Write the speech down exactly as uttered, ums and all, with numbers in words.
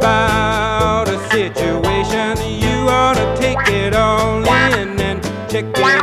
about a situation, you ought to take it all in and check it